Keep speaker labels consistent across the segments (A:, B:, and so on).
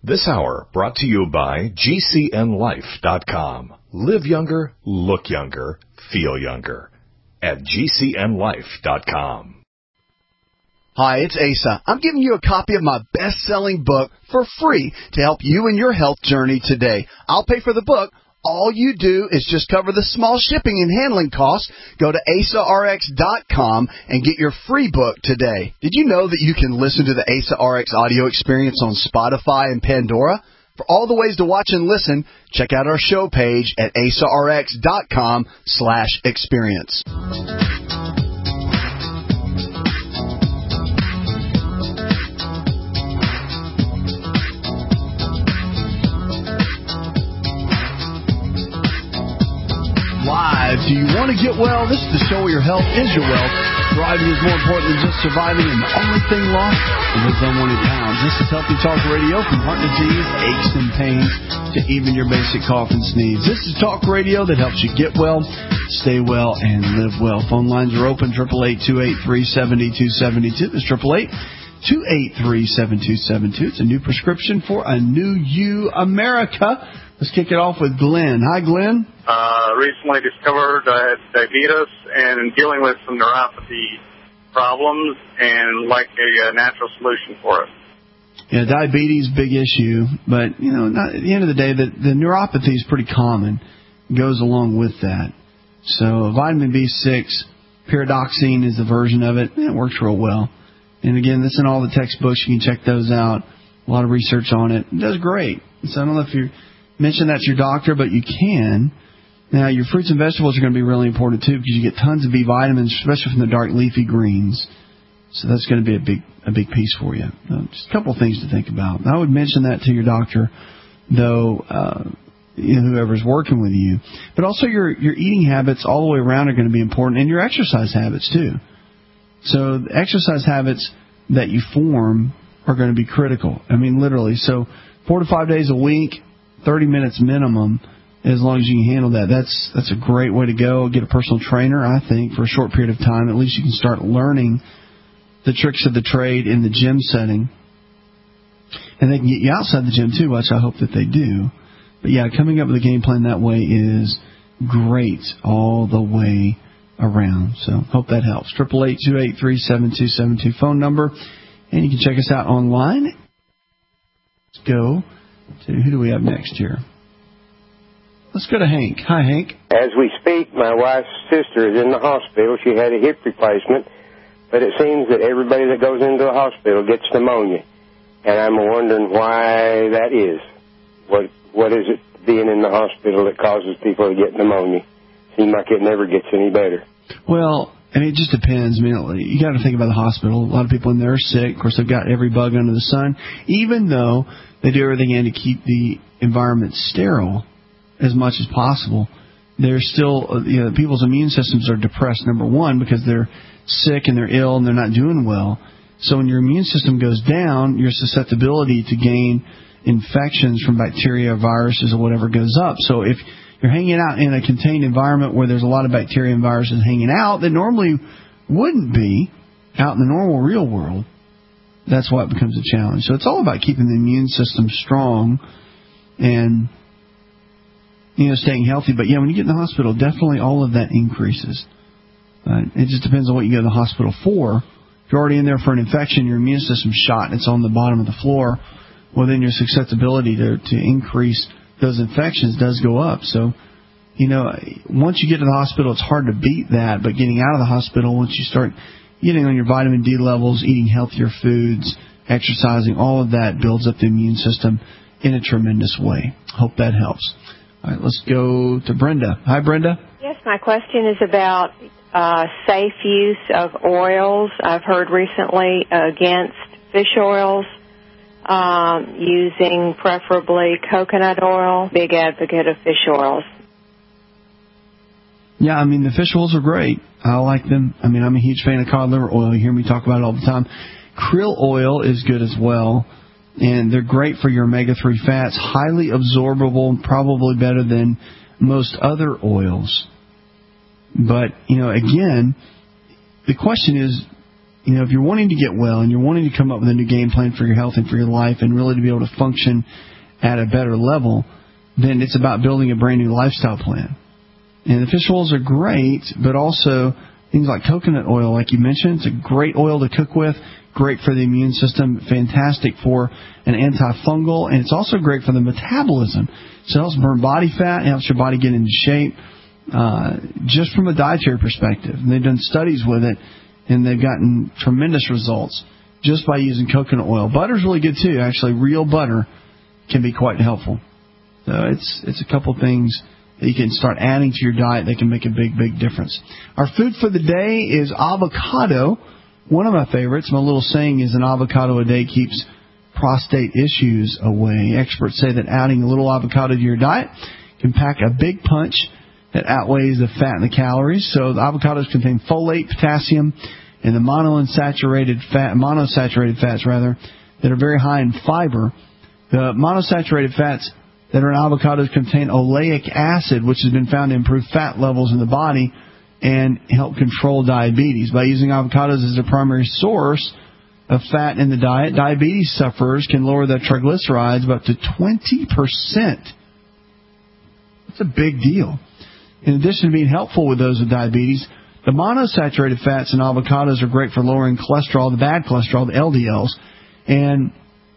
A: This hour brought to you by GCNLife.com. Live younger, look younger, feel younger. At GCNLife.com.
B: Hi, it's Asa. I'm giving you a copy of my best-selling book for free to help you in your health journey today. I'll pay for the book. All you do is just cover the small shipping and handling costs. Go to AsaRx.com and get your free book today. Did you know that you can listen to the AsaRx audio experience on Spotify and Pandora? For all the ways to watch and listen, check out our show page at AsaRx.com/experience. Live. Do you want to get well? This is the show where your health is your wealth. Thriving is more important than just surviving, and the only thing lost is unwanted pounds. This is Healthy Talk Radio, from heart disease, aches and pains, to even your basic cough and sneeze. This is talk radio that helps you get well, stay well, and live well. Phone lines are open, 888-283-7272. That's 888-283-7272. It's a new prescription for a new you, America. Let's kick it off with Glenn. Hi, Glenn.
C: Recently discovered I had diabetes and dealing with some neuropathy problems and like a natural solution for it.
B: Yeah, diabetes, big issue. But, you know, at the end of the day, the neuropathy is pretty common. It goes along with that. So vitamin B6, pyridoxine is the version of it. It works real well. And, again, this is in all the textbooks. You can check those out. A lot of research on it. It does great. So I don't know if you mention that to your doctor, but you can. Now, your fruits and vegetables are going to be really important, too, because you get tons of B vitamins, especially from the dark leafy greens. So that's going to be a big piece for you. Just a couple of things to think about. I would mention that to your doctor, though, whoever's working with you. But also your eating habits all the way around are going to be important, and your exercise habits, too. So the exercise habits that you form are going to be critical. I mean, literally. So 4 to 5 days a week, 30 minutes minimum, as long as you can handle that. That's a great way to go. Get a personal trainer, I think, for a short period of time. At least you can start learning the tricks of the trade in the gym setting. And they can get you outside the gym, too, which I hope that they do. But, yeah, coming up with a game plan that way is great all the way around. So hope that helps. 888-283-7272 phone number. And you can check us out online. Let's go to, who do we have next here? Let's go to Hank. Hi, Hank.
D: As we speak, my wife's sister is in the hospital. She had a hip replacement, but it seems that everybody that goes into the hospital gets pneumonia, and I'm wondering why that is. What is it being in the hospital that causes people to get pneumonia? Seems like it never gets any better.
B: Well, I mean, it just depends. I mean, you got to think about the hospital. A lot of people in there are sick. Of course, they've got every bug under the sun, even though they do everything in to keep the environment sterile as much as possible. There's still, people's immune systems are depressed, number one, because they're sick and they're ill and they're not doing well. So when your immune system goes down, your susceptibility to gain infections from bacteria, viruses, or whatever goes up. So if you're hanging out in a contained environment where there's a lot of bacteria and viruses hanging out that normally wouldn't be out in the normal real world, that's why it becomes a challenge. So it's all about keeping the immune system strong and, staying healthy. But, yeah, when you get in the hospital, definitely all of that increases. It just depends on what you go to the hospital for. If you're already in there for an infection, your immune system's shot, and it's on the bottom of the floor, well, then your susceptibility to increase those infections does go up. So, once you get to the hospital, it's hard to beat that. But getting out of the hospital, once you start getting on your vitamin D levels, eating healthier foods, exercising, all of that builds up the immune system in a tremendous way. Hope that helps. All right, let's go to Brenda. Hi, Brenda.
E: Yes, my question is about safe use of oils. I've heard recently against fish oils, using preferably coconut oil. Big advocate of fish oils.
B: Yeah, I mean, the fish oils are great. I like them. I mean, I'm a huge fan of cod liver oil. You hear me talk about it all the time. Krill oil is good as well, and they're great for your omega-3 fats. Highly absorbable, probably better than most other oils. But, again, the question is, if you're wanting to get well and you're wanting to come up with a new game plan for your health and for your life and really to be able to function at a better level, then it's about building a brand new lifestyle plan. And the fish oils are great, but also things like coconut oil, like you mentioned, it's a great oil to cook with, great for the immune system, fantastic for an antifungal, and it's also great for the metabolism. So it helps burn body fat, it helps your body get into shape, just from a dietary perspective. And they've done studies with it, and they've gotten tremendous results just by using coconut oil. Butter's really good too. Actually, real butter can be quite helpful. So it's a couple things that you can start adding to your diet that can make a big, big difference. Our food for the day is avocado. One of my favorites, my little saying is an avocado a day keeps prostate issues away. Experts say that adding a little avocado to your diet can pack a big punch that outweighs the fat and the calories. So the avocados contain folate, potassium, and the monosaturated fats that are very high in fiber. The monosaturated fats that are in avocados contain oleic acid, which has been found to improve fat levels in the body and help control diabetes. By using avocados as their primary source of fat in the diet, diabetes sufferers can lower their triglycerides by up to 20%. That's a big deal. In addition to being helpful with those with diabetes, the monosaturated fats in avocados are great for lowering cholesterol, the bad cholesterol, the LDLs. And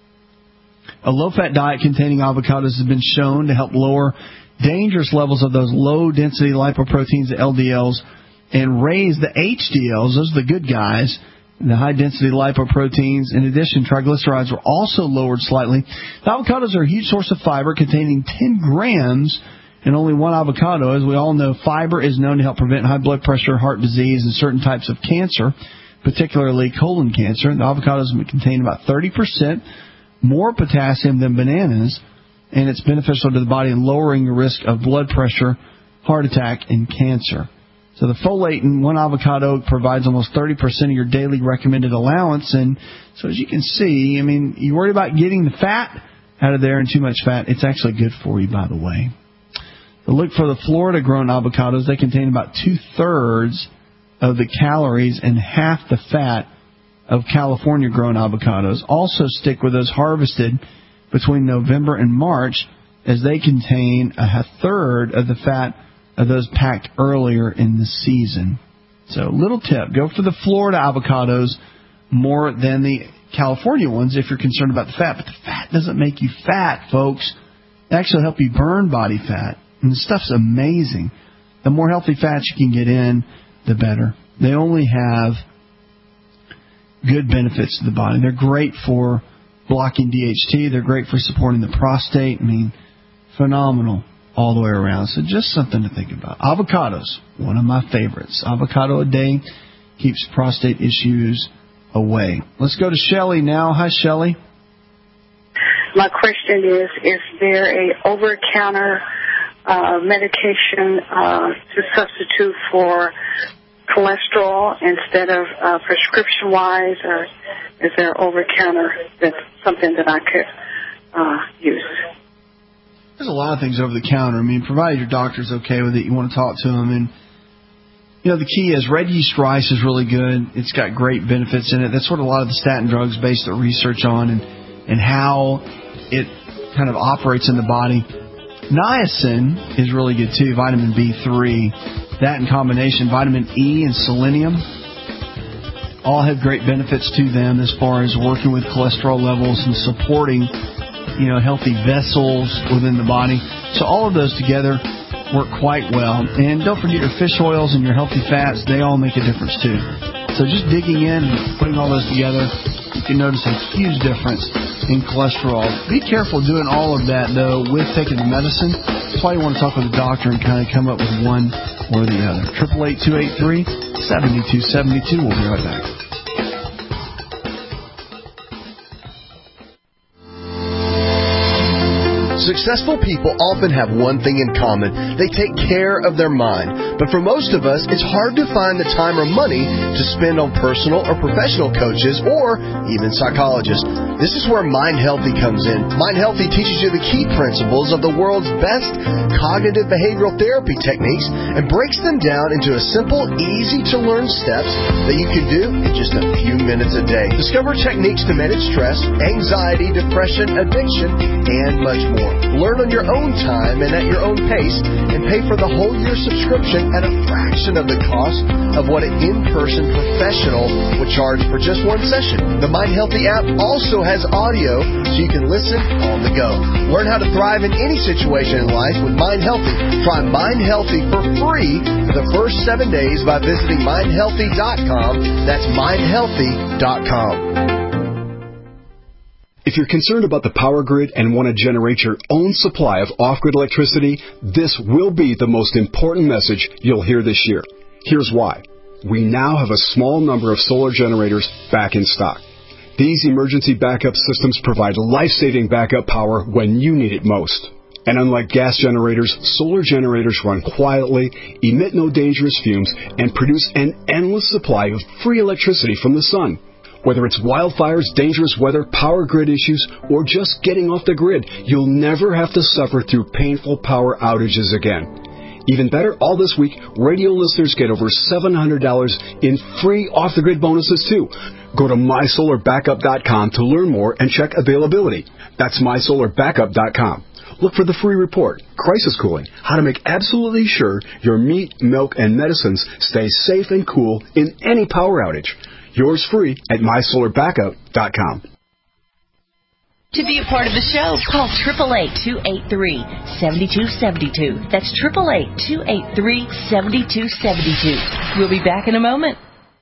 B: a low-fat diet containing avocados has been shown to help lower dangerous levels of those low-density lipoproteins, the LDLs, and raise the HDLs. Those are the good guys, the high-density lipoproteins. In addition, triglycerides were also lowered slightly. The avocados are a huge source of fiber, containing 10 grams in only one avocado. As we all know, fiber is known to help prevent high blood pressure, heart disease, and certain types of cancer, particularly colon cancer. The avocados contain about 30% more potassium than bananas, and it's beneficial to the body in lowering the risk of blood pressure, heart attack, and cancer. So the folate in one avocado provides almost 30% of your daily recommended allowance. And so as you can see, I mean, you worry about getting the fat out of there and too much fat. It's actually good for you, by the way. So look for the Florida-grown avocados. They contain about 2/3 of the calories and half the fat of California-grown avocados. Also stick with those harvested between November and March, as they contain 1/3 of the fat of those packed earlier in the season. So little tip, go for the Florida avocados more than the California ones if you're concerned about the fat. But the fat doesn't make you fat, folks. It actually helps you burn body fat. And the stuff's amazing. The more healthy fats you can get in, the better. They only have good benefits to the body. They're great for blocking DHT. They're great for supporting the prostate. I mean, phenomenal all the way around. So just something to think about. Avocados, one of my favorites. Avocado a day keeps prostate issues away. Let's go to Shelley now. Hi, Shelley.
F: My question is there a over-the-counter medication to substitute for cholesterol instead of prescription-wise, or is there over-the-counter that's something that I could use?
B: There's a lot of things over the counter. I mean, provided your doctor's okay with it, you want to talk to them. And, the key is red yeast rice is really good. It's got great benefits in it. That's what a lot of the statin drugs base their research on and how it kind of operates in the body. Niacin is really good, too, vitamin B3. That in combination, vitamin E and selenium, all have great benefits to them as far as working with cholesterol levels and supporting healthy vessels within the body. So all of those together work quite well. And don't forget your fish oils and your healthy fats. They all make a difference, too. So just digging in and putting all those together, you can notice a huge difference in cholesterol. Be careful doing all of that, though, with taking the medicine. That's why you want to talk with a doctor and kind of come up with one or the other. 888-283-7272. We'll be right back.
G: Successful people often have one thing in common. They take care of their mind. But for most of us, it's hard to find the time or money to spend on personal or professional coaches or even psychologists. This is where Mind Healthy comes in. Mind Healthy teaches you the key principles of the world's best cognitive behavioral therapy techniques and breaks them down into a simple, easy-to-learn steps that you can do in just a few minutes a day. Discover techniques to manage stress, anxiety, depression, addiction, and much more. Learn on your own time and at your own pace, and pay for the whole year subscription at a fraction of the cost of what an in-person professional would charge for just one session. The Mind Healthy app also has audio, so you can listen on the go. Learn how to thrive in any situation in life with Mind Healthy. Try Mind Healthy for free for the first 7 days by visiting mindhealthy.com. That's mindhealthy.com.
H: If you're concerned about the power grid and want to generate your own supply of off-grid electricity, this will be the most important message you'll hear this year. Here's why. We now have a small number of solar generators back in stock. These emergency backup systems provide life-saving backup power when you need it most. And unlike gas generators, solar generators run quietly, emit no dangerous fumes, and produce an endless supply of free electricity from the sun. Whether it's wildfires, dangerous weather, power grid issues, or just getting off the grid, you'll never have to suffer through painful power outages again. Even better, all this week, radio listeners get over $700 in free off-the-grid bonuses, too. Go to mysolarbackup.com to learn more and check availability. That's mysolarbackup.com. Look for the free report, Crisis Cooling, how to make absolutely sure your meat, milk, and medicines stay safe and cool in any power outage. Yours free at mysolarbackup.com.
I: To be a part of the show, call 888-283-7272. That's 888-283-7272. We'll be back in a moment.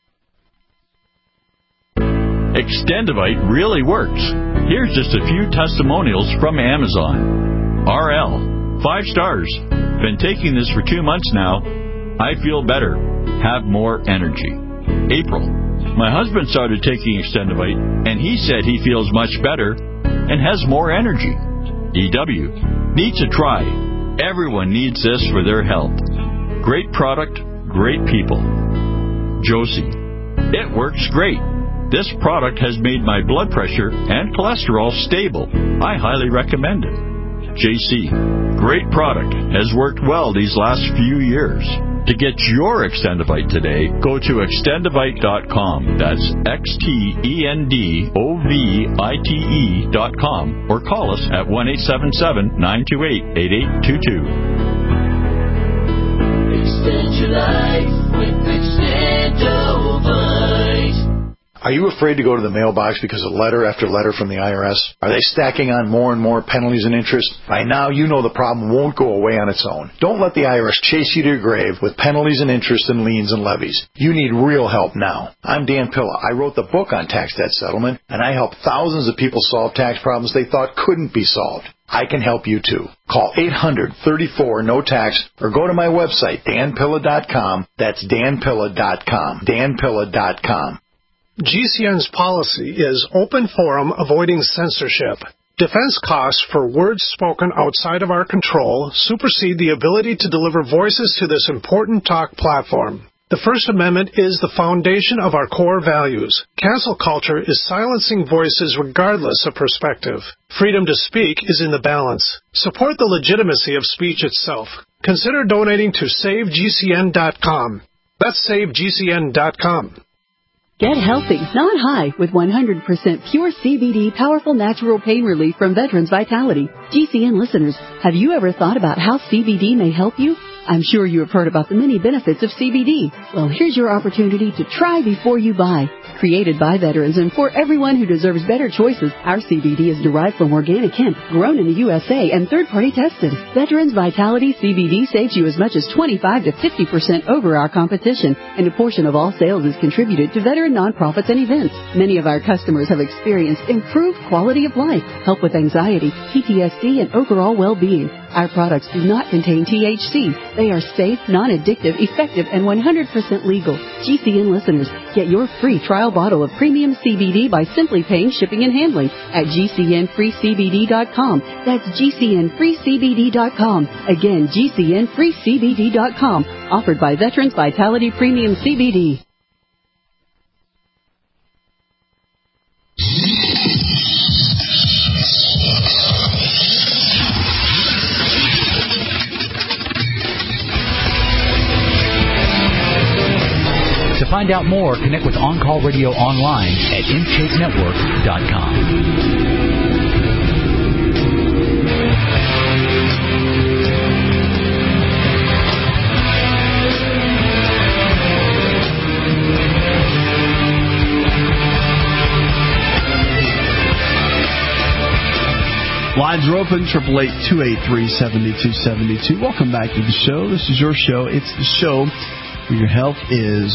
J: Extendivite really works. Here's just a few testimonials from Amazon. RL, 5 stars. Been taking this for 2 months now. I feel better. Have more energy. April, my husband started taking Extendivite, and he said he feels much better and has more energy. EW, need to try. Everyone needs this for their health. Great product, great people. Josie, it works great. This product has made my blood pressure and cholesterol stable. I highly recommend it. JC, great product. Has worked well these last few years. To get your Extendivite today, go to extendivite.com. That's XTENDOVITE.com, or call us at 1-877-928-8822.
K: Extend your life with Extendivite.
L: Are you afraid to go to the mailbox because of letter after letter from the IRS? Are they stacking on more and more penalties and interest? By now, you know the problem won't go away on its own. Don't let the IRS chase you to your grave with penalties and interest and liens and levies. You need real help now. I'm Dan Pilla. I wrote the book on tax debt settlement, and I help thousands of people solve tax problems they thought couldn't be solved. I can help you too. Call 800-34-NO-TAX or go to my website, danpilla.com. That's danpilla.com. danpilla.com.
M: GCN's policy is open forum, avoiding censorship. Defense costs for words spoken outside of our control supersede the ability to deliver voices to this important talk platform. The First Amendment is the foundation of our core values. Cancel culture is silencing voices regardless of perspective. Freedom to speak is in the balance. Support the legitimacy of speech itself. Consider donating to SaveGCN.com. That's SaveGCN.com.
N: Get healthy, not high, with 100% pure CBD powerful natural pain relief from Veterans Vitality. GCN listeners, have you ever thought about how CBD may help you? I'm sure you have heard about the many benefits of CBD. Well, here's your opportunity to try before you buy. Created by veterans and for everyone who deserves better choices, our CBD is derived from organic hemp, grown in the USA, and third-party tested. Veterans Vitality CBD saves you as much as 25 to 50% over our competition, and a portion of all sales is contributed to veteran nonprofits and events. Many of our customers have experienced improved quality of life, help with anxiety, PTSD, and overall well-being. Our products do not contain THC. They are safe, non-addictive, effective, and 100% legal. GCN listeners, get your free trial bottle of premium CBD by simply paying shipping and handling at GCNFreeCBD.com. That's GCNFreeCBD.com. Again, GCNFreeCBD.com. Offered by Veterans Vitality Premium CBD.
O: To find out more, connect with On Call Radio online at InShapeNetwork.com.
B: Lines are open, 888-283-7272. Welcome back to the show. This is your show. It's the show where your health is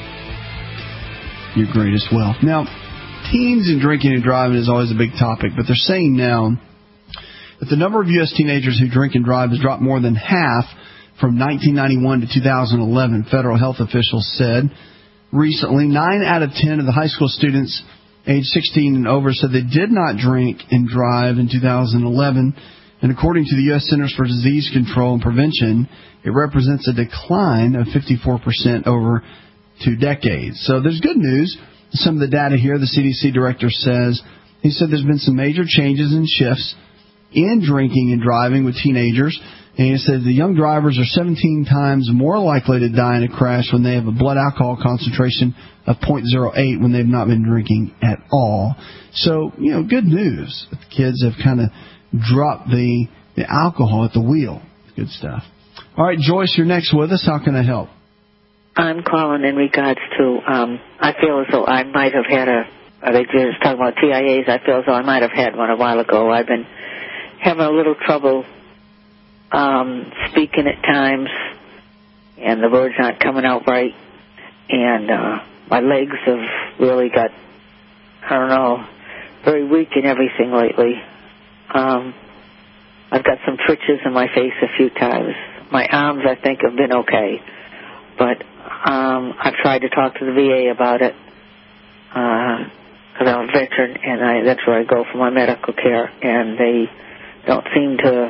B: your greatest wealth. Now, teens and drinking and driving is always a big topic, but they're saying now that the number of U.S. teenagers who drink and drive has dropped more than half from 1991 to 2011, federal health officials said. Recently, 9 out of 10 of the high school students age 16 and over said they did not drink and drive in 2011. And according to the U.S. Centers for Disease Control and Prevention, it represents a decline of 54% over 2 decades. So there's good news. Some of the data here, the CDC director says, he said there's been some major changes and shifts in drinking and driving with teenagers. And he said the young drivers are 17 times more likely to die in a crash when they have a blood alcohol concentration of 0.08 when they've not been drinking at all. So, good news. The kids have kind of dropped the alcohol at the wheel. Good stuff. All right, Joyce, you're next with us. How can I help?
P: I'm calling in regards to, I feel as though I might have had they just talking about TIAs, I feel as though I might have had one a while ago. I've been having a little trouble speaking at times, and the words aren't coming out right, and my legs have really got, very weak and everything lately. I've got some twitches in my face a few times. My arms, I think, have been okay, but I've tried to talk to the VA about it because I'm a veteran, and that's where I go for my medical care, and they don't seem to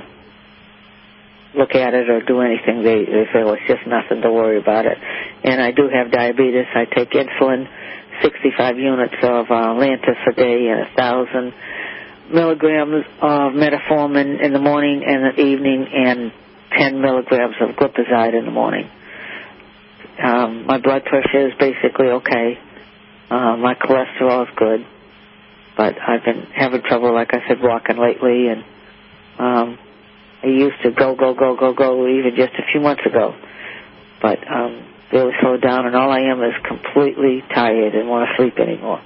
P: look at it or do anything. They say, well, it's just nothing to worry about it. And I do have diabetes. I take insulin, 65 units of Lantus a day and 1,000 milligrams of metformin in the morning and the evening, and 10 milligrams of glipizide in the morning. My blood pressure is basically okay. My cholesterol is good. But I've been having trouble, like I said, walking lately, and I used to go even just a few months ago. But really slowed down, and all I am is completely tired and want to sleep anymore.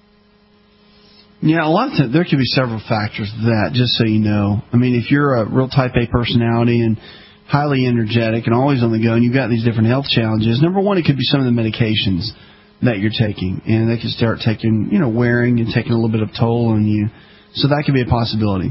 B: Yeah, a lot of times there could be several factors to that, just so you know. I mean, if you're a real type A personality and highly energetic and always on the go, and you've got these different health challenges, number one, it could be some of the medications that you're taking, and they could start taking, wearing and taking a little bit of toll on you. So that could be a possibility.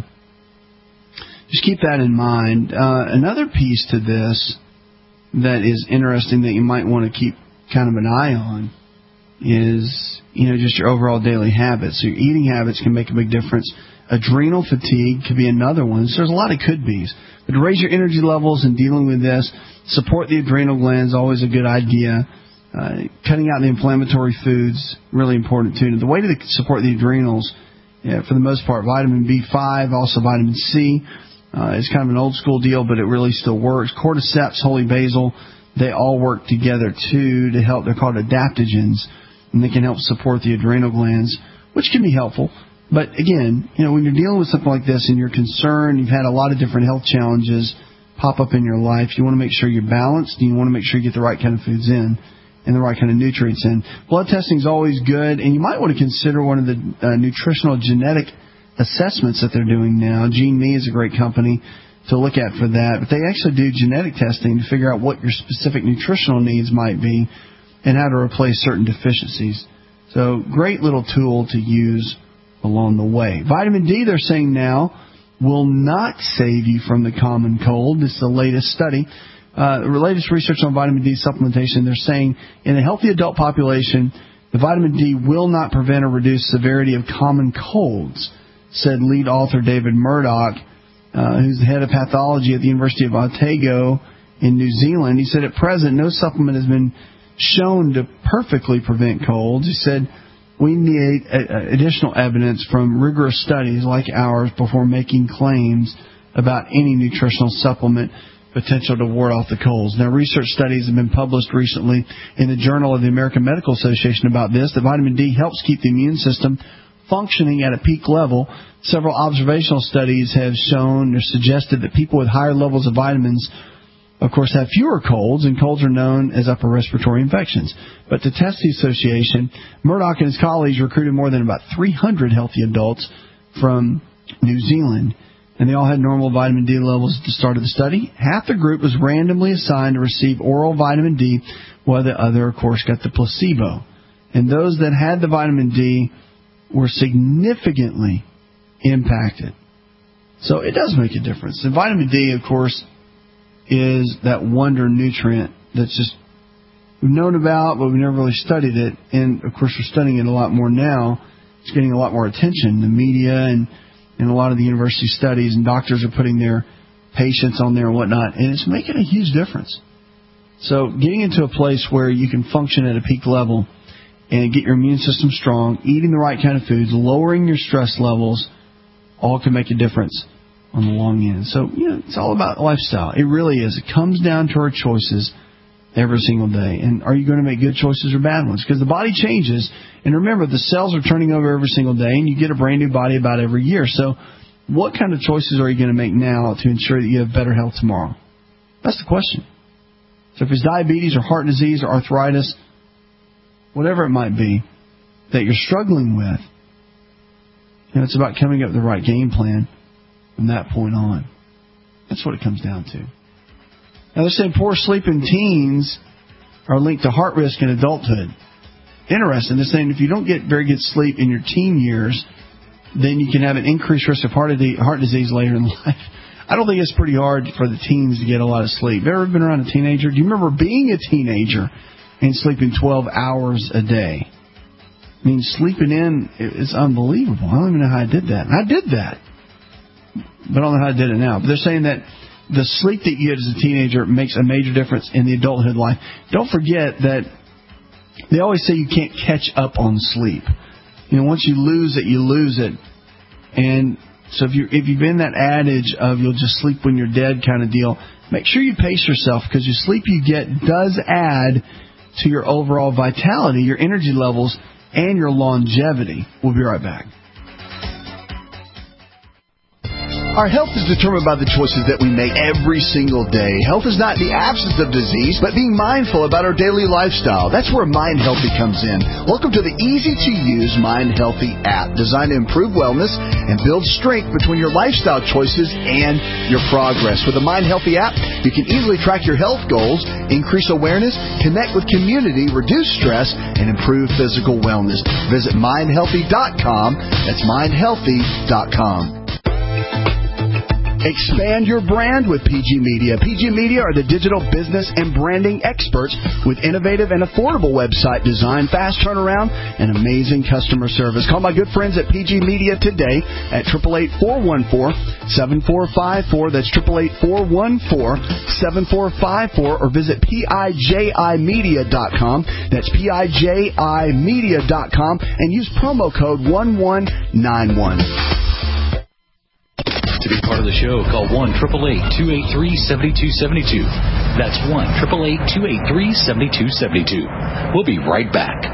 B: Just keep that in mind. Another piece to this that is interesting that you might want to keep kind of an eye on is, just your overall daily habits. So your eating habits can make a big difference. Adrenal fatigue could be another one. So there's a lot of could-bes. But to raise your energy levels in dealing with this, support the adrenal glands, always a good idea. Cutting out the inflammatory foods, really important too. And the way to support the adrenals, for the most part, vitamin B5, also vitamin C, is kind of an old school deal, but it really still works. Cordyceps, holy basil, they all work together too to help. They're called adaptogens, and they can help support the adrenal glands, which can be helpful. But again, when you're dealing with something like this and you're concerned, you've had a lot of different health challenges pop up in your life, you want to make sure you're balanced, and you want to make sure you get the right kind of foods in and the right kind of nutrients in. Blood testing is always good, and you might want to consider one of the nutritional genetic assessments that they're doing now. GeneMe is a great company to look at for that, but they actually do genetic testing to figure out what your specific nutritional needs might be and how to replace certain deficiencies. So great little tool to use along the way. Vitamin D, they're saying now, will not save you from the common cold. This is the latest study. The latest research on vitamin D supplementation, they're saying in a healthy adult population, the vitamin D will not prevent or reduce severity of common colds, said lead author David Murdoch, who's the head of pathology at the University of Otago in New Zealand. He said at present, no supplement has been shown to perfectly prevent colds. He said we need additional evidence from rigorous studies like ours before making claims about any nutritional supplement potential to ward off the colds. Now, research studies have been published recently in the Journal of the American Medical Association about this. That vitamin D helps keep the immune system functioning at a peak level. Several observational studies have shown or suggested that people with higher levels of vitamins, of course, have fewer colds, and colds are known as upper respiratory infections. But to test the association, Murdoch and his colleagues recruited more than about 300 healthy adults from New Zealand, and they all had normal vitamin D levels at the start of the study. Half the group was randomly assigned to receive oral vitamin D, while the other, of course, got the placebo. And those that had the vitamin D were significantly impacted. So it does make a difference. And vitamin D, of course, is that wonder nutrient that's just we've known about, but we've never really studied it. And, of course, we're studying it a lot more now. It's getting a lot more attention. The media and a lot of the university studies, and doctors are putting their patients on there and whatnot, and it's making a huge difference. So getting into a place where you can function at a peak level and get your immune system strong, eating the right kind of foods, lowering your stress levels, all can make a difference on the long end. So, it's all about lifestyle. It really is. It comes down to our choices every single day. And are you going to make good choices or bad ones? Because the body changes. And remember, the cells are turning over every single day, and you get a brand new body about every year. So what kind of choices are you going to make now to ensure that you have better health tomorrow? That's the question. So if it's diabetes or heart disease or arthritis, whatever it might be that you're struggling with, it's about coming up with the right game plan from that point on. That's what it comes down to. Now, they're saying poor sleep in teens are linked to heart risk in adulthood. Interesting. They're saying if you don't get very good sleep in your teen years, then you can have an increased risk of heart disease later in life. I don't think it's pretty hard for the teens to get a lot of sleep. Have you ever been around a teenager? Do you remember being a teenager and sleeping 12 hours a day? I mean, sleeping in is unbelievable. I don't even know how I did that. I did that, but I don't know how I did it now. But they're saying that the sleep that you get as a teenager makes a major difference in the adulthood life. Don't forget that they always say you can't catch up on sleep. Once you lose it, you lose it. And so if you've been that adage of you'll just sleep when you're dead kind of deal, make sure you pace yourself, because your sleep you get does add to your overall vitality, your energy levels, and your longevity. We'll be right back.
G: Our health is determined by the choices that we make every single day. Health is not the absence of disease, but being mindful about our daily lifestyle. That's where Mind Healthy comes in. Welcome to the easy-to-use Mind Healthy app, designed to improve wellness and build strength between your lifestyle choices and your progress. With the Mind Healthy app, you can easily track your health goals, increase awareness, connect with community, reduce stress, and improve physical wellness. Visit mindhealthy.com. That's mindhealthy.com. Expand your brand with PG Media. PG Media are the digital business and branding experts with innovative and affordable website design, fast turnaround, and amazing customer service. Call my good friends at PG Media today at 888-414-7454. That's 888-414-7454, or visit PIJImedia.com. That's PIJImedia.com, and use promo code 1191.
O: To be part of the show, call 1-888-283-7272. That's 1-888-283-7272. We'll be right back.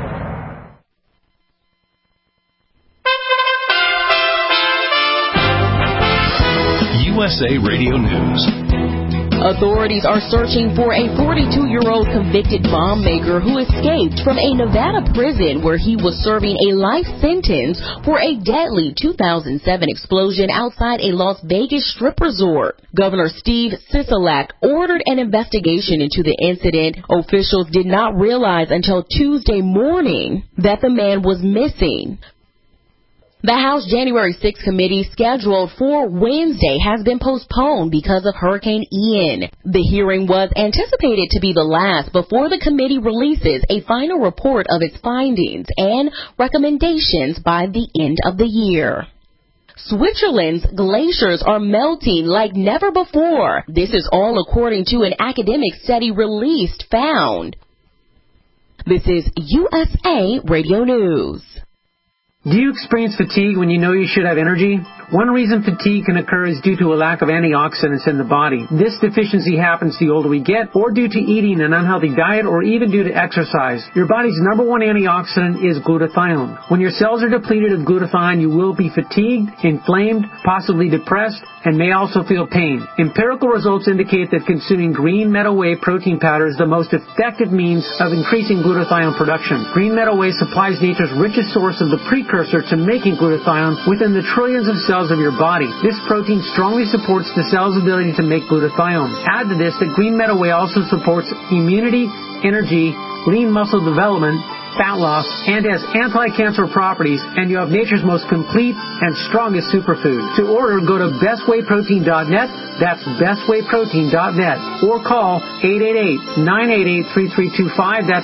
J: USA Radio News.
I: Authorities are searching for a 42-year-old convicted bomb maker who escaped from a Nevada prison where he was serving a life sentence for a deadly 2007 explosion outside a Las Vegas strip resort. Governor Steve Sisolak ordered an investigation into the incident. Officials did not realize until Tuesday morning that the man was missing. The House January 6th committee scheduled for Wednesday has been postponed because of Hurricane Ian. The hearing was anticipated to be the last before the committee releases a final report of its findings and recommendations by the end of the year. Switzerland's glaciers are melting like never before. This is all according to an academic study found. This is USA Radio News.
Q: Do you experience fatigue when you know you should have energy? One reason fatigue can occur is due to a lack of antioxidants in the body. This deficiency happens the older we get, or due to eating an unhealthy diet, or even due to exercise. Your body's number one antioxidant is glutathione. When your cells are depleted of glutathione, you will be fatigued, inflamed, possibly depressed, and may also feel pain. Empirical results indicate that consuming green meadow whey protein powder is the most effective means of increasing glutathione production. Green meadow whey supplies nature's richest source of the precursor to making glutathione within the trillions of cells of your body. This protein strongly supports the cell's ability to make glutathione. Add to this that green meadow whey also supports immunity, energy, lean muscle development, fat loss, and has anti-cancer properties, and you have nature's most complete and strongest superfood. To order, go to bestwayprotein.net, that's bestwayprotein.net, or call 888-988-3325, that's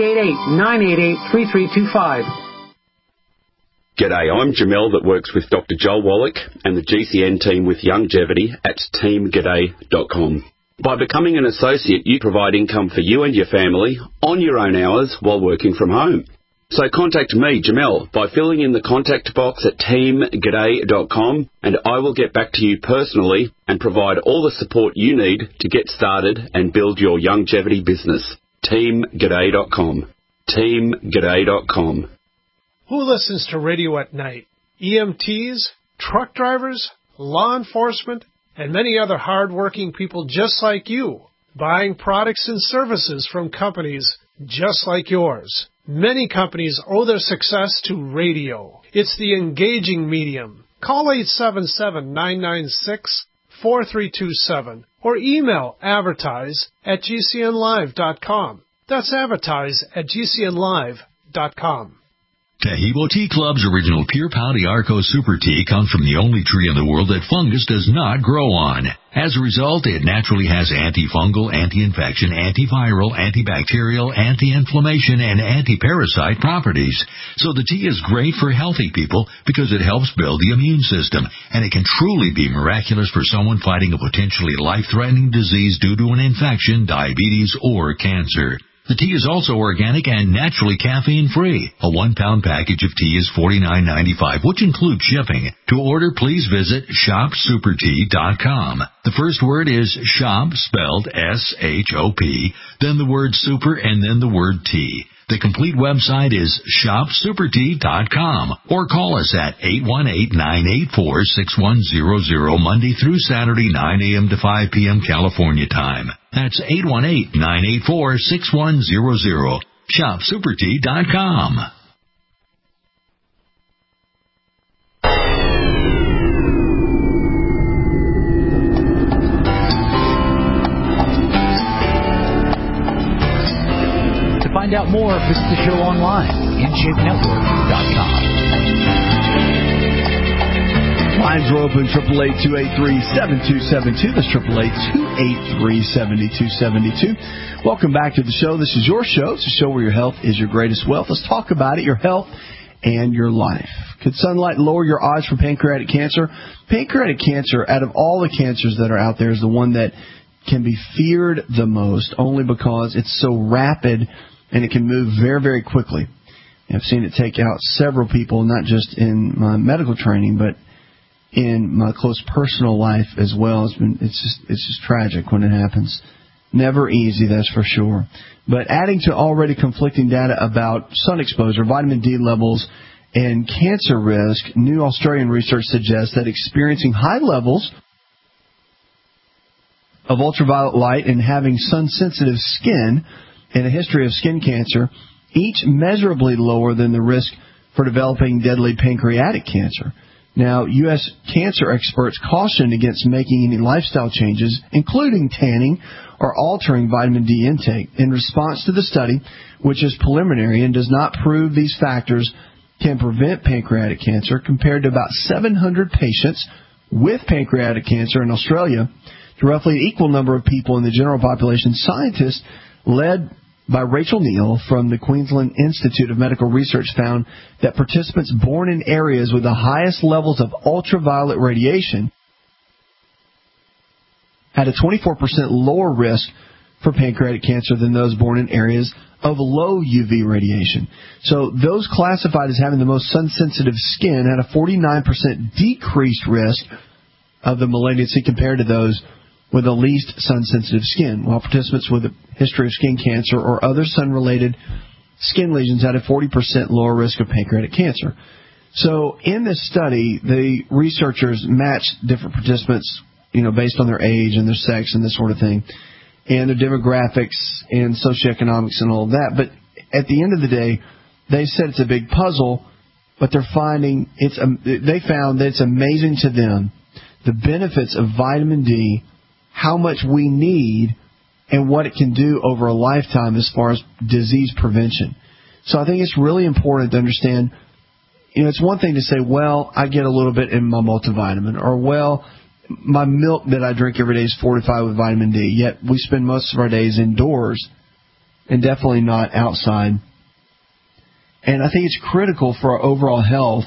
Q: 888-988-3325.
R: G'day, I'm Jamel that works with Dr. Joel Wallach and the GCN team with Longevity at teamg'day.com. By becoming an associate, you provide income for you and your family on your own hours while working from home. So contact me, Jamel, by filling in the contact box at teamg'day.com, and I will get back to you personally and provide all the support you need to get started and build your longevity business. teamg'day.com. teamg'day.com.
M: Who listens to radio at night? EMTs, truck drivers, law enforcement, and many other hard-working people just like you, buying products and services from companies just like yours. Many companies owe their success to radio. It's the engaging medium. Call 877-996-4327 or email advertise@gcnlive.com. That's advertise@gcnlive.com.
S: Taheebo Tea Club's original Pure Pau d'Arco Super Tea comes from the only tree in the world that fungus does not grow on. As a result, it naturally has antifungal, anti-infection, antiviral, antibacterial, anti-inflammation, and anti-parasite properties. So the tea is great for healthy people because it helps build the immune system, and it can truly be miraculous for someone fighting a potentially life-threatening disease due to an infection, diabetes, or cancer. The tea is also organic and naturally caffeine-free. A 1-pound package of tea is $49.95, which includes shipping. To order, please visit shopsupertea.com. The first word is shop, spelled S-H-O-P, then the word super, and then the word tea. The complete website is shopsupertea.com, or call us at 818-984-6100 Monday through Saturday, 9 a.m. to 5 p.m. California time. That's 818-984-6100. shopsupertea.com.
O: To find out more, visit the show online, InShapeNetwork.com.
B: Lines are open, 888-283-7272. That's 888-283-7272. Welcome back to the show. This is your show. It's a show where your health is your greatest wealth. Let's talk about it, your health and your life. Could sunlight lower your odds for pancreatic cancer? Pancreatic cancer, out of all the cancers that are out there, is the one that can be feared the most, only because it's so rapid and it can move very, very quickly. I've seen it take out several people, not just in my medical training, but in my close personal life as well. It's just tragic when it happens. Never easy, that's for sure. But adding to already conflicting data about sun exposure, vitamin D levels, and cancer risk, new Australian research suggests that experiencing high levels of ultraviolet light and having sun-sensitive skin and a history of skin cancer, each measurably lower than the risk for developing deadly pancreatic cancer. Now, U.S. cancer experts caution against making any lifestyle changes, including tanning or altering vitamin D intake. In response to the study, which is preliminary and does not prove these factors can prevent pancreatic cancer compared to about 700 patients with pancreatic cancer in Australia to roughly an equal number of people in the general population. Scientists led by Rachel Neal from the Queensland Institute of Medical Research found that participants born in areas with the highest levels of ultraviolet radiation had a 24% lower risk for pancreatic cancer than those born in areas of low UV radiation. So those classified as having the most sun-sensitive skin had a 49% decreased risk of the malignancy compared to those with the least sun-sensitive skin, while participants with a history of skin cancer or other sun-related skin lesions had a 40% lower risk of pancreatic cancer. So in this study, the researchers matched different participants, based on their age and their sex and this sort of thing, and their demographics and socioeconomics and all of that. But at the end of the day, they said it's a big puzzle, but they found that it's amazing to them the benefits of vitamin D, how much we need, and what it can do over a lifetime as far as disease prevention. So I think it's really important to understand, it's one thing to say, well, I get a little bit in my multivitamin, or, well, my milk that I drink every day is fortified with vitamin D, yet we spend most of our days indoors and definitely not outside. And I think it's critical for our overall health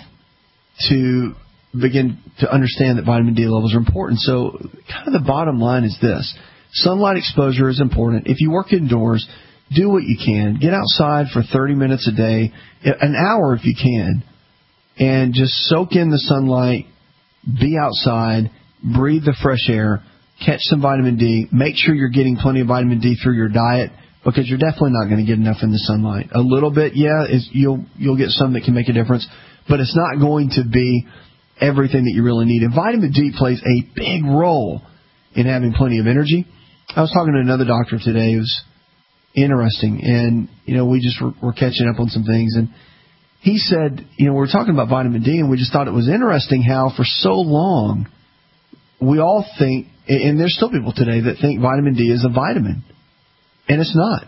B: to begin to understand that vitamin D levels are important. So kind of the bottom line is this. Sunlight exposure is important. If you work indoors, do what you can. Get outside for 30 minutes a day, an hour if you can, and just soak in the sunlight, be outside, breathe the fresh air, catch some vitamin D. Make sure you're getting plenty of vitamin D through your diet, because you're definitely not going to get enough in the sunlight. A little bit, you'll get some that can make a difference, but it's not going to be everything that you really need. And vitamin D plays a big role in having plenty of energy. I was talking to another doctor today. It was interesting, and we just were catching up on some things, and he said, we were talking about vitamin D, and we just thought it was interesting how for so long we all think, and there's still people today that think vitamin D is a vitamin, and it's not.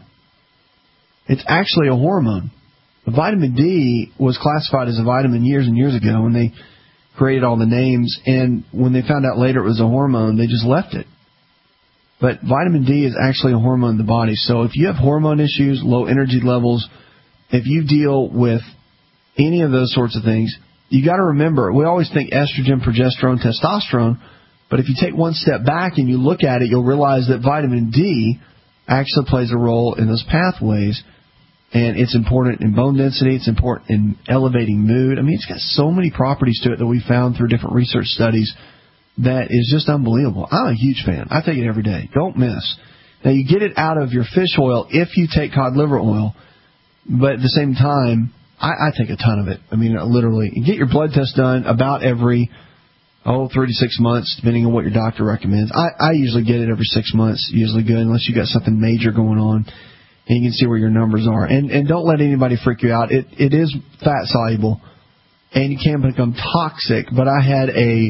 B: It's actually a hormone. Vitamin D was classified as a vitamin years and years ago when they created all the names, and when they found out later it was a hormone, they just left it. But vitamin D is actually a hormone in the body. So if you have hormone issues, low energy levels, if you deal with any of those sorts of things, you got to remember, we always think estrogen, progesterone, testosterone, but if you take one step back and you look at it, you'll realize that vitamin D actually plays a role in those pathways. And it's important in bone density. It's important in elevating mood. I mean, it's got so many properties to it that we found through different research studies that is just unbelievable. I'm a huge fan. I take it every day. Don't miss. Now, you get it out of your fish oil if you take cod liver oil, but at the same time, I take a ton of it. I mean, literally. You get your blood test done about every 3 to 6 months, depending on what your doctor recommends. I usually get it every 6 months, usually good, unless you got something major going on. And you can see where your numbers are. And don't let anybody freak you out. It is fat soluble, and you can become toxic. But I had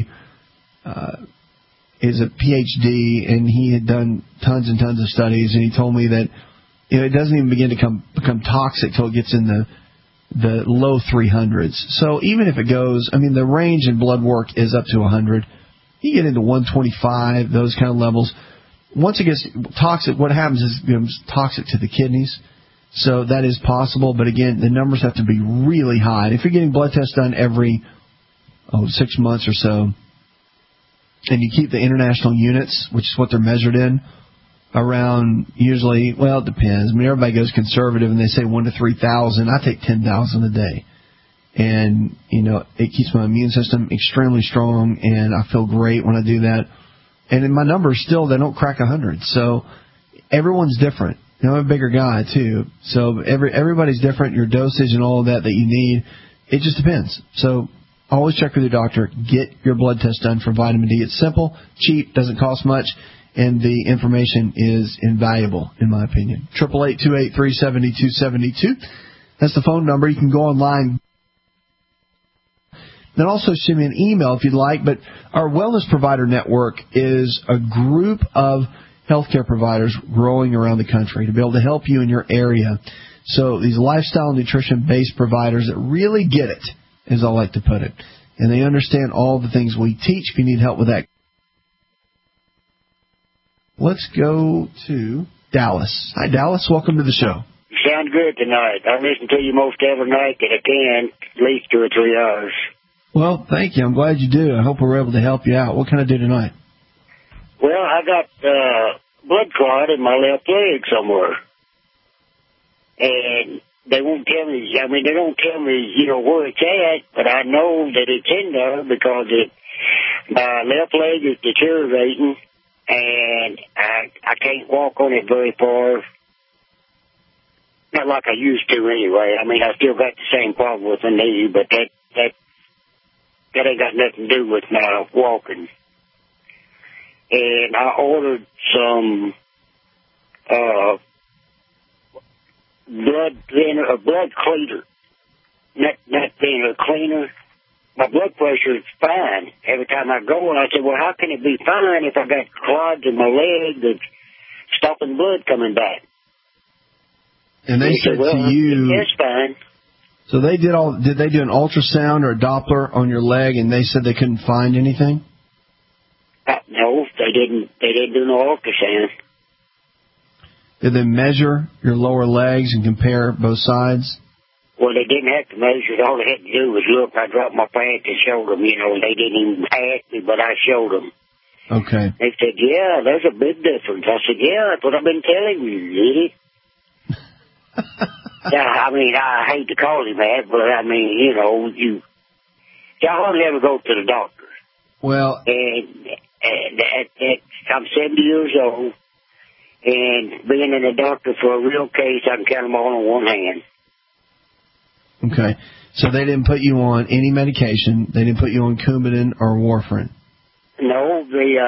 B: is a PhD, and he had done tons and tons of studies, and he told me that it doesn't even begin to become toxic till it gets in the low 300s. So even if it goes, the range in blood work is up to 100. You get into 125, those kind of levels. Once it gets toxic, what happens is it becomes toxic to the kidneys. So that is possible. But again, the numbers have to be really high. And if you're getting blood tests done every 6 months or so, and you keep the international units, which is what they're measured in, around usually, well, it depends. Everybody goes conservative and they say 1 to 3,000. I take 10,000 a day. And, it keeps my immune system extremely strong, and I feel great when I do that. And in my numbers still, they don't crack 100. So everyone's different. I'm a bigger guy too. So everybody's different. Your dosage and all of that you need, it just depends. So always check with your doctor. Get your blood test done for vitamin D. It's simple, cheap, doesn't cost much, and the information is invaluable, in my opinion. 888-283-7272. That's the phone number. You can go online. Then also send me an email if you'd like. But our Wellness Provider Network is a group of healthcare providers growing around the country to be able to help you in your area. So these lifestyle nutrition-based providers that really get it, as I like to put it, and they understand all the things we teach. If you need help with that, let's go to Dallas. Hi, Dallas. Welcome to the show.
T: You sound good tonight. I listen to you most every night that I can, at least 2 or 3 hours.
B: Well, thank you. I'm glad you do. I hope we're able to help you out. What can I do tonight?
T: Well, I got blood clot in my left leg somewhere. And they won't tell me, they don't tell me, where it's at, but I know that it's in there because my left leg is deteriorating, and I can't walk on it very far. Not like I used to anyway. I still got the same problem with the knee, but that ain't got nothing to do with my walking. And I ordered some blood cleaner. Not thinner, cleaner. My blood pressure is fine every time I go, and I said, well, how can it be fine if I got clots in my leg that's stopping blood coming back?
B: And they said to you,
T: that's fine.
B: So did they do an ultrasound or a Doppler on your leg, and they said they couldn't find anything?
T: No, they didn't. They didn't do no ultrasound.
B: Did they measure your lower legs and compare both sides?
T: Well, they didn't have to measure it. All they had to do was look. I dropped my pants and showed them. They didn't even ask me, but I showed them.
B: Okay.
T: They said, yeah, there's a big difference. I said, yeah, that's what I've been telling you, idiot. Yeah, I hate to call him that, but I hardly ever go to the doctor.
B: Well,
T: and I'm 70 years old, and being in a doctor for a real case, I can count them all on one hand.
B: Okay, so they didn't put you on any medication. They didn't put you on Coumadin or warfarin.
T: No,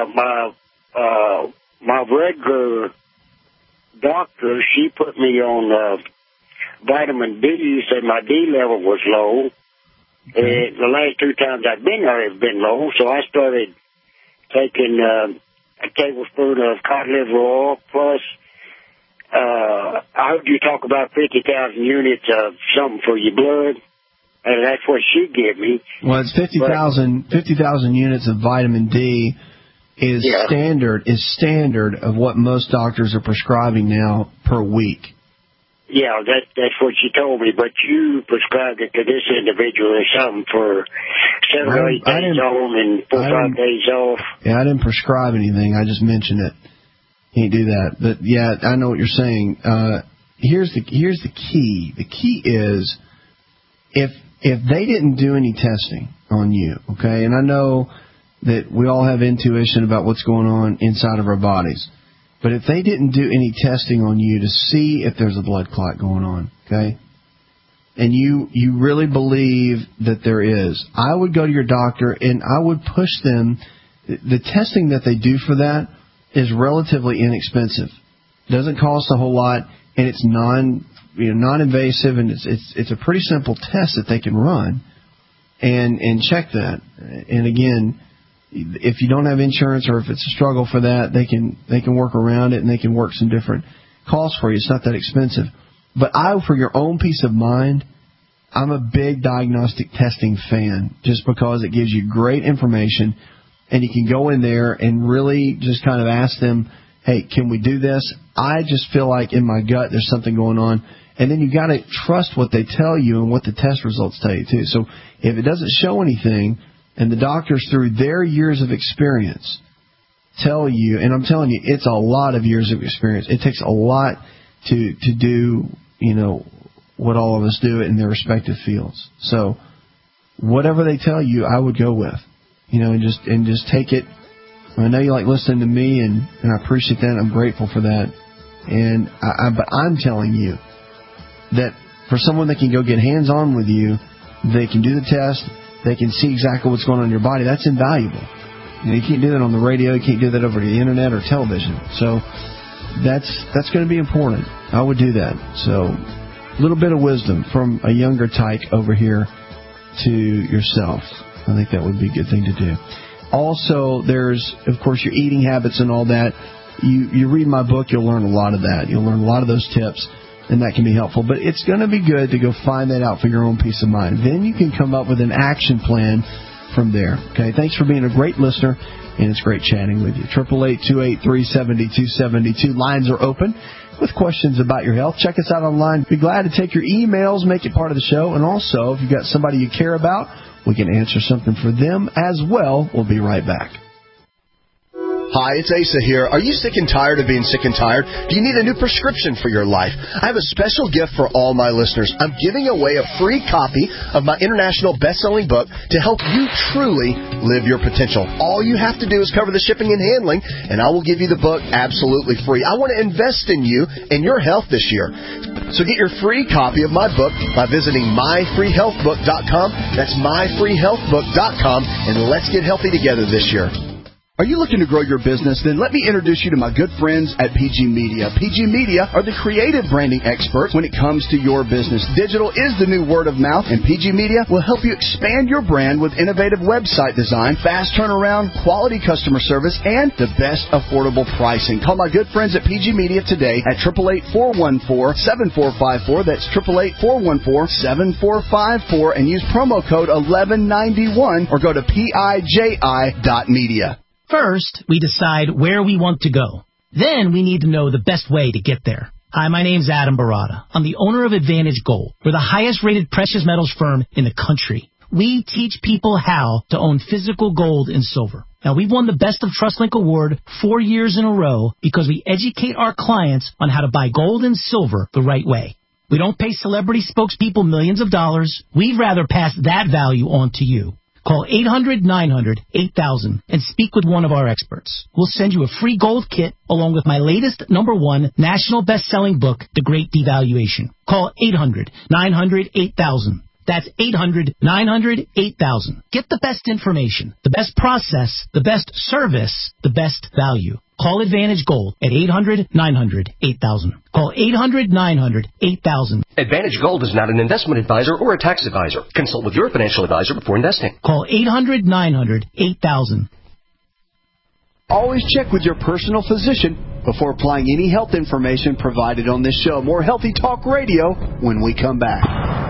T: my regular doctor, she put me on vitamin D, said my D level was low. Okay. The last 2 times I've been there, it's been low, so I started taking a tablespoon of cod liver oil, plus I heard you talk about 50,000 units of something for your blood, and that's what she gave me.
B: Well, it's 50,000 units of vitamin D is standard of what most doctors are prescribing now per week.
T: Yeah, that's what she told me, but you prescribed it to this individual or something for 7 or 8 days on and 4 or 5 days off.
B: Yeah, I didn't prescribe anything. I just mentioned it. Can't do that. But, yeah, I know what you're saying. Here's the key. The key is if they didn't do any testing on you, okay, and I know that we all have intuition about what's going on inside of our bodies, but if they didn't do any testing on you to see if there's a blood clot going on, okay, and you really believe that there is, I would go to your doctor and I would push them. The testing that they do for that is relatively inexpensive. Doesn't cost a whole lot, and it's non-invasive, and it's a pretty simple test that they can run and check that. And again, if you don't have insurance or if it's a struggle for that, they can work around it and they can work some different costs for you. It's not that expensive. But for your own peace of mind, I'm a big diagnostic testing fan just because it gives you great information and you can go in there and really just kind of ask them, hey, can we do this? I just feel like in my gut there's something going on. And then you got to trust what they tell you and what the test results tell you too. So if it doesn't show anything, and the doctors, through their years of experience, tell you, and I'm telling you, it's a lot of years of experience. It takes a lot to do, what all of us do in their respective fields. So whatever they tell you, I would go with, and just take it. I know you like listening to me, and I appreciate that. I'm grateful for that. And but I'm telling you that for someone that can go get hands-on with you, they can do the test. They can see exactly what's going on in your body. That's invaluable. You can't do that on the radio. You can't do that over the internet or television. So that's going to be important. I would do that. So a little bit of wisdom from a younger tyke over here to yourself. I think that would be a good thing to do. Also, there's, of course, your eating habits and all that. You read my book, you'll learn a lot of that. You'll learn a lot of those tips. and that can be helpful. But it's going to be good to go find that out for your own peace of mind. Then you can come up with an action plan from there. Okay, thanks for being a great listener, and it's great chatting with you. 888-283-7272. Lines are open with questions about your health. Check us out online. Be glad to take your emails, make it part of the show, and also, if you've got somebody you care about, we can answer something for them as well. We'll be right back.
G: Hi, it's Asa here. Are you sick and tired of being sick and tired? Do you need a new prescription for your life? I have a special gift for all my listeners. I'm giving away a free copy of my international best-selling book to help you truly live your potential. All you have to do is cover the shipping and handling, and I will give you the book absolutely free. I want to invest in you and your health this year. So get your free copy of my book by visiting myfreehealthbook.com. That's myfreehealthbook.com, and let's get healthy together this year.
B: Are you looking to grow your business? Then let me introduce you to my good friends at PG Media. PG Media are the creative branding experts when it comes to your business. Digital is the new word of mouth, and PG Media will help you expand your brand with innovative website design, fast turnaround, quality customer service, and the best affordable pricing. Call my good friends at PG Media today at 888-414-7454. That's 888-414-7454, and use promo code 1191 or go to PIJI.media.
U: First, we decide where we want to go. Then we need to know the best way to get there. Hi, my name's Adam Barada. I'm the owner of Advantage Gold. We're the highest-rated precious metals firm in the country. We teach people how to own physical gold and silver. Now, we've won the Best of TrustLink Award 4 years in a row because we educate our clients on how to buy gold and silver the right way. We don't pay celebrity spokespeople millions of dollars. We'd rather pass that value on to you. Call 800-900-8000 and speak with one of our experts. We'll send you a free gold kit along with my latest #1 national best-selling book, The Great Devaluation. Call 800-900-8000. That's 800-900-8000. Get the best information, the best process, the best service, the best value. Call Advantage Gold at 800-900-8000. Call 800-900-8000.
V: Advantage Gold is not an investment advisor or a tax advisor. Consult with your financial advisor before investing.
U: Call 800-900-8000.
B: Always check with your personal physician before applying any health information provided on this show. More Healthy Talk Radio when we come back.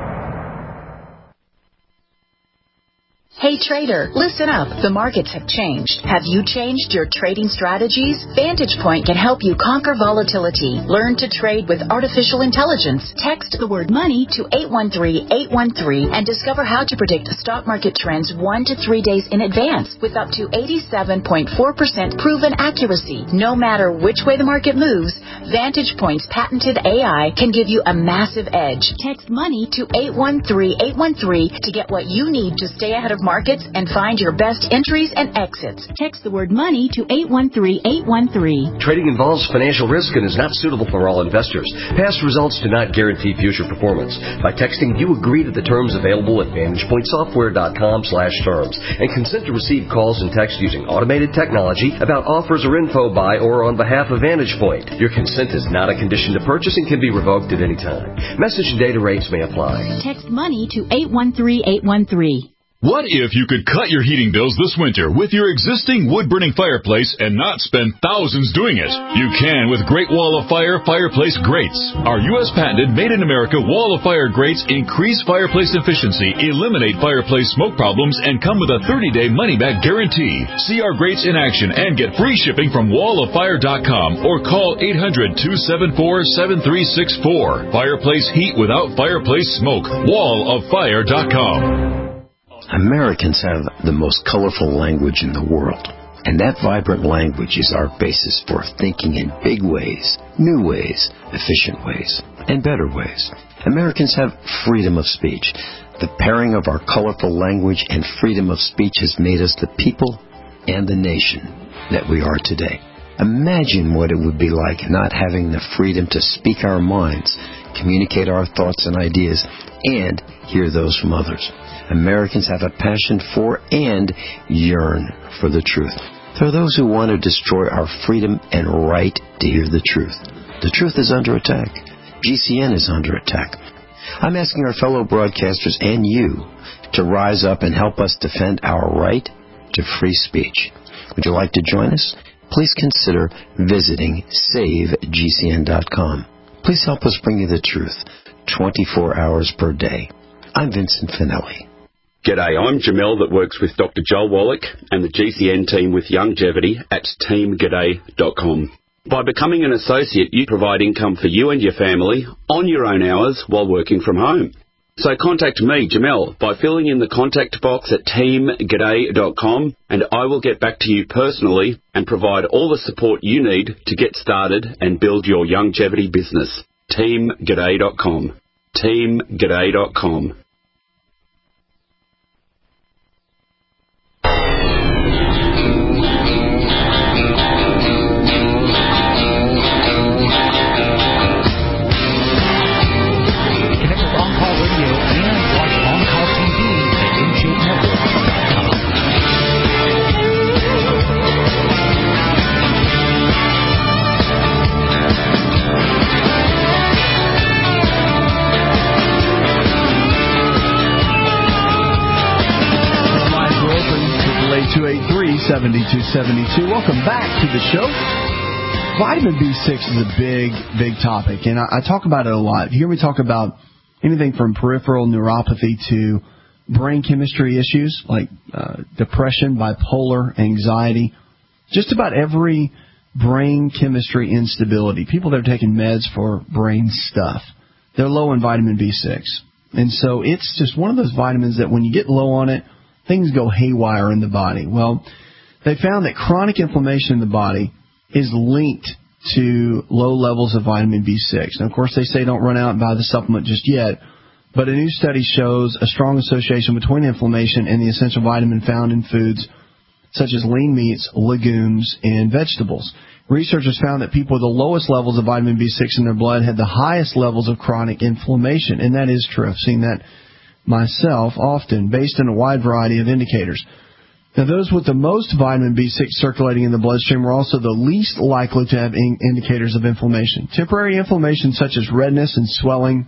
W: Hey trader, listen up. The markets have changed. Have you changed your trading strategies? Vantage Point can help you conquer volatility. Learn to trade with artificial intelligence. Text the word money to 813-813 and discover how to predict stock market trends 1 to 3 days in advance with up to 87.4% proven accuracy. No matter which way the market moves, Vantage Point's patented AI can give you a massive edge. Text money to 813-813 to get what you need to stay ahead of markets and find your best entries and exits. Text the word money to 813-813.
V: Trading involves financial risk and is not suitable for all investors. Past results do not guarantee future performance. By texting, you agree to the terms available at VantagePointSoftware.com/terms and consent to receive calls and texts using automated technology about offers or info by or on behalf of Vantage Point. Your consent is not a condition to purchase and can be revoked at any time. Message and data rates may apply.
W: Text money to 813-813.
J: What if you could cut your heating bills this winter with your existing wood-burning fireplace and not spend thousands doing it? You can with Great Wall of Fire Fireplace Grates. Our U.S. patented made-in-America Wall of Fire grates increase fireplace efficiency, eliminate fireplace smoke problems, and come with a 30-day money-back guarantee. See our grates in action and get free shipping from walloffire.com or call 800-274-7364. Fireplace heat without fireplace smoke. walloffire.com.
X: Americans have the most colorful language in the world, and that vibrant language is our basis for thinking in big ways, new ways, efficient ways, and better ways. Americans have freedom of speech. The pairing of our colorful language and freedom of speech has made us the people and the nation that we are today. Imagine what it would be like not having the freedom to speak our minds, communicate our thoughts and ideas, and hear those from others. Americans have a passion for and yearn for the truth. There are those who want to destroy our freedom and right to hear the truth. The truth is under attack. GCN is under attack. I'm asking our fellow broadcasters and you to rise up and help us defend our right to free speech. Would you like to join us? Please consider visiting SaveGCN.com. Please Please help us bring you the truth 24 hours per day. I'm Vincent Finelli.
R: G'day, I'm Jamel that works with Dr. Joel Wallach and the GCN team with Longevity at teamg'day.com. By becoming an associate, you provide income for you and your family on your own hours while working from home. So contact me, Jamel, by filling in the contact box at teamg'day.com, and I will get back to you personally and provide all the support you need to get started and build your longevity business. teamg'day.com. teamg'day.com.
B: Welcome back to the show. Vitamin B6 is a big topic, and I talk about it a lot. You hear me talk about anything from peripheral neuropathy to brain chemistry issues like depression, bipolar, anxiety, just about every brain chemistry instability. People that are taking meds for brain stuff, they're low in vitamin B6. And so it's just one of those vitamins that when you get low on it, things go haywire in the body. Well, they found that chronic inflammation in the body is linked to low levels of vitamin B6. Now, of course, they say don't run out and buy the supplement just yet, but a new study shows a strong association between inflammation and the essential vitamin found in foods such as lean meats, legumes, and vegetables. Researchers found that people with the lowest levels of vitamin B6 in their blood had the highest levels of chronic inflammation, and that is true. I've seen that myself often, based on a wide variety of indicators. Now, those with the most vitamin B6 circulating in the bloodstream are also the least likely to have indicators of inflammation. Temporary inflammation such as redness and swelling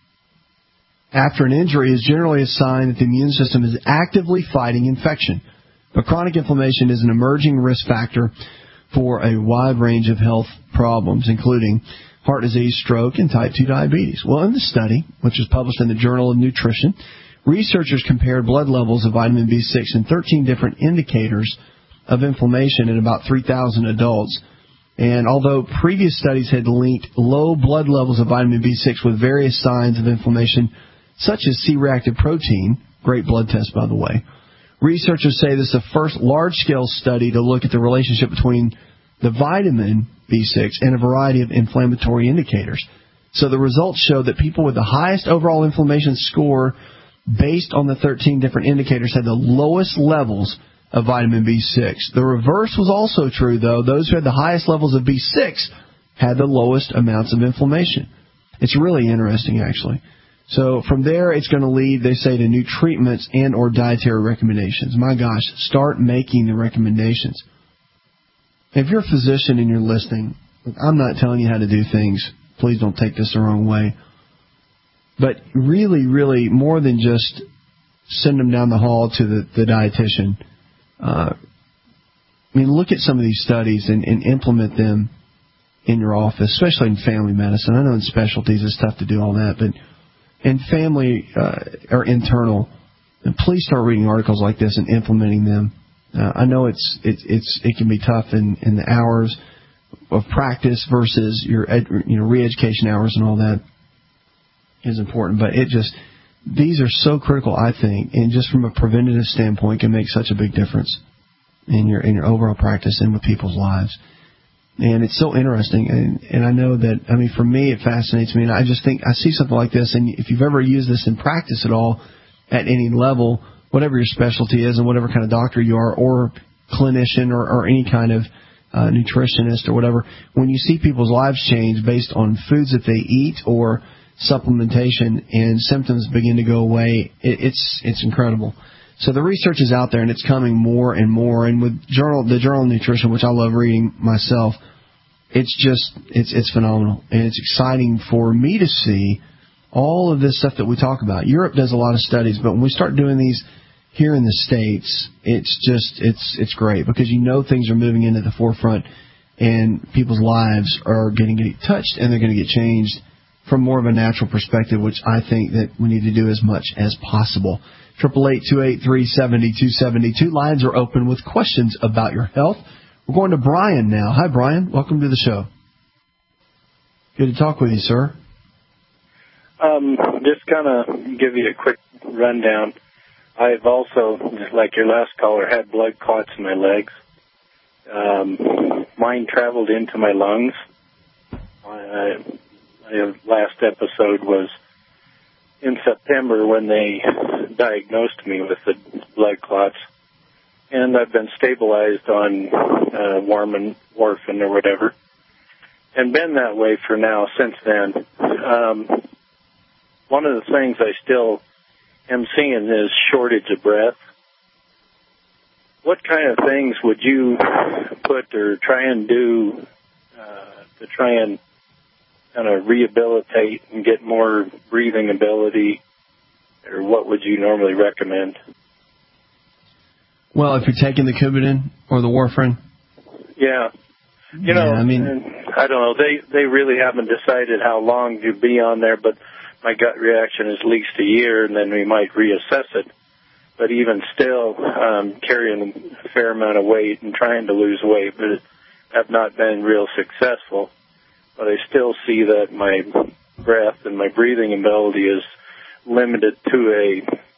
B: after an injury is generally a sign that the immune system is actively fighting infection. But chronic inflammation is an emerging risk factor for a wide range of health problems, including heart disease, stroke, and type 2 diabetes. Well, in the study, which was published in the Journal of Nutrition, researchers compared blood levels of vitamin B6 in 13 different indicators of inflammation in about 3,000 adults. And although previous studies had linked low blood levels of vitamin B6 with various signs of inflammation, such as C-reactive protein, great blood test, by the way, researchers say this is the first large-scale study to look at the relationship between the vitamin B6 and a variety of inflammatory indicators. So the results show that people with the highest overall inflammation score based on the 13 different indicators had the lowest levels of vitamin B6. The reverse was also true, though. Those who had the highest levels of B6 had the lowest amounts of inflammation. It's really interesting, actually. So from there, it's going to lead, they say, to new treatments and or dietary recommendations. My gosh, start making the recommendations. If you're a physician and you're listening, I'm not telling you how to do things. Please don't take this the wrong way. But really, really, more than just send them down the hall to the dietitian. Look at some of these studies and implement them in your office, especially in family medicine. I know in specialties it's tough to do all that, but in family or internal, please start reading articles like this and implementing them. I know it can be tough in the hours of practice versus your re-education hours and all that is important, but these are so critical, I think, and just from a preventative standpoint can make such a big difference in your overall practice and with people's lives. And it's so interesting, and I know that, for me, it fascinates me, and I just think I see something like this, and if you've ever used this in practice at all, at any level, whatever your specialty is and whatever kind of doctor you are, or clinician, or any kind of nutritionist or whatever, when you see people's lives change based on foods that they eat or supplementation and symptoms begin to go away, it's incredible. So the research is out there, and it's coming more and more. And with the Journal of Nutrition, which I love reading myself, it's phenomenal. And it's exciting for me to see all of this stuff that we talk about. Europe does a lot of studies, but when we start doing these here in the States, it's great because things are moving into the forefront and people's lives are going to get touched and they're going to get changed from more of a natural perspective, which I think that we need to do as much as possible. 888-283-7272. Lines are open with questions about your health. We're going to Brian now. Hi, Brian. Welcome to the show. Good to talk with you, sir.
A: Just kind of give you a quick rundown. I've also, just like your last caller, had blood clots in my legs. Mine traveled into my lungs. My last episode was in September when they diagnosed me with the blood clots. And I've been stabilized on warfarin or whatever. And been that way for now since then. One of the things I still am seeing is shortage of breath. What kind of things would you put or try and do to try and kind of rehabilitate and get more breathing ability? Or what would you normally recommend?
B: Well, if you're taking the Coumadin or the warfarin?
A: Yeah. You know, I don't know. They really haven't decided how long to be on there, but my gut reaction is at least a year, and then we might reassess it. But even still, carrying a fair amount of weight and trying to lose weight, but have not been real successful. But I still see that my breath and my breathing ability is limited to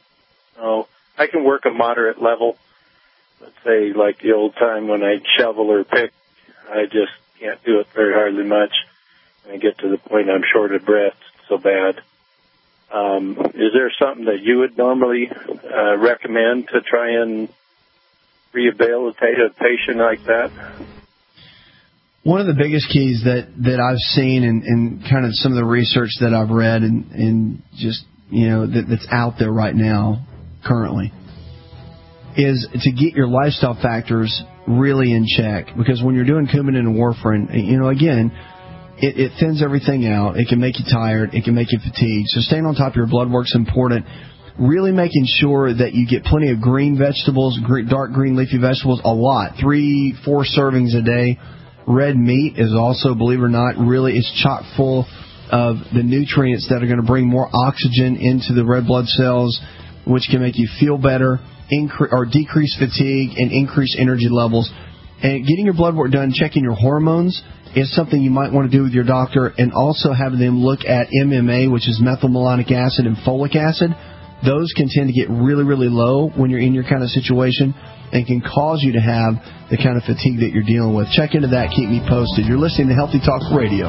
A: I can work a moderate level. Let's say like the old time when I'd shovel or pick, I just can't do it very hardly much. I get to the point I'm short of breath so bad. Is there something that you would normally recommend to try and rehabilitate a patient like that?
B: One of the biggest keys that I've seen in kind of some of the research that I've read and just, that's out there right now currently is to get your lifestyle factors really in check. Because when you're doing Coumadin and warfarin, again, it thins everything out. It can make you tired. It can make you fatigued. So staying on top of your blood work's important. Really making sure that you get plenty of green vegetables, dark green leafy vegetables, a lot, 3-4 servings a day. Red meat is also, believe it or not, really is chock full of the nutrients that are going to bring more oxygen into the red blood cells, which can make you feel better, decrease fatigue, and increase energy levels. And getting your blood work done, checking your hormones, is something you might want to do with your doctor, and also having them look at MMA, which is methylmalonic acid, and folic acid. Those can tend to get really, really low when you're in your kind of situation and can cause you to have the kind of fatigue that you're dealing with. Check into that. Keep me posted. You're listening to Healthy Talk Radio.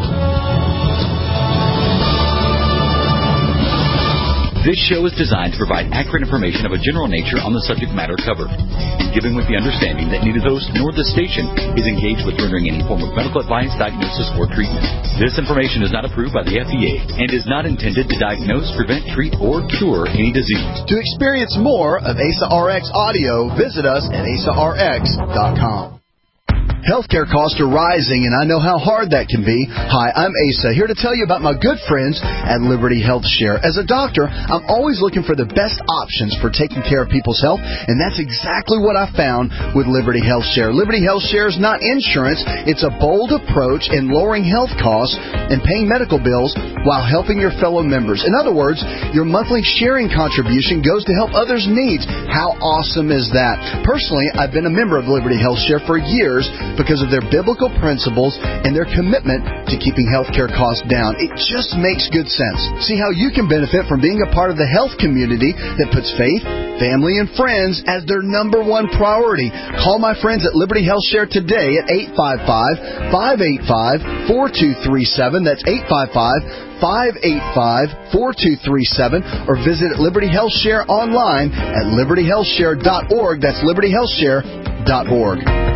O: This show is designed to provide accurate information of a general nature on the subject matter covered, and given with the understanding that neither the host nor the station is engaged with rendering any form of medical advice, diagnosis, or treatment. This information is not approved by the FDA and is not intended to diagnose, prevent, treat, or cure any disease.
G: To experience more of Asa RX audio, visit us at asarx.com. Healthcare costs are rising, and I know how hard that can be. Hi, I'm Asa, here to tell you about my good friends at Liberty Health Share. As a doctor, I'm always looking for the best options for taking care of people's health, and that's exactly what I found with Liberty Health Share. Liberty Health Share is not insurance. It's a bold approach in lowering health costs and paying medical bills while helping your fellow members. In other words, your monthly sharing contribution goes to help others' needs. How awesome is that? Personally, I've been a member of Liberty Health Share for years because of their biblical principles and their commitment to keeping healthcare costs down. It just makes good sense. See how you can benefit from being a part of the health community that puts faith, family, and friends as their number one priority. Call my friends at Liberty Health Share today at 855-585-4237. That's 855-585-4237, or visit Liberty Health Share online at libertyhealthshare.org. That's libertyhealthshare.org.